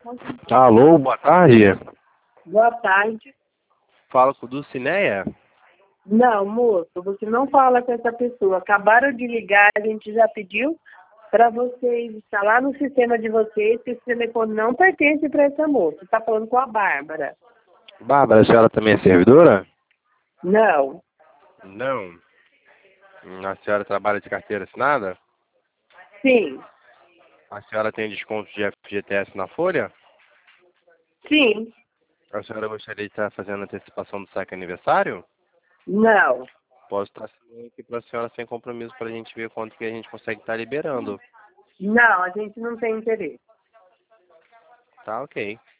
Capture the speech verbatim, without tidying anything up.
Alô, boa tarde. Boa tarde. Fala com o Dulcineia? Não, moço, você não fala com essa pessoa. Acabaram de ligar, a gente já pediu para vocês instalar no sistema de vocês que esse telefone não pertence para essa moça. Está falando com a Bárbara. Bárbara, a senhora também é servidora? Não. Não. A senhora trabalha de carteira assinada? Sim. A senhora tem desconto de F G T S na folha? Sim. A senhora gostaria de estar fazendo antecipação do saque aniversário? Não. Posso estar assinando aqui para a senhora sem compromisso para a gente ver quanto que a gente consegue estar liberando. Não, a gente não tem interesse. Tá, ok.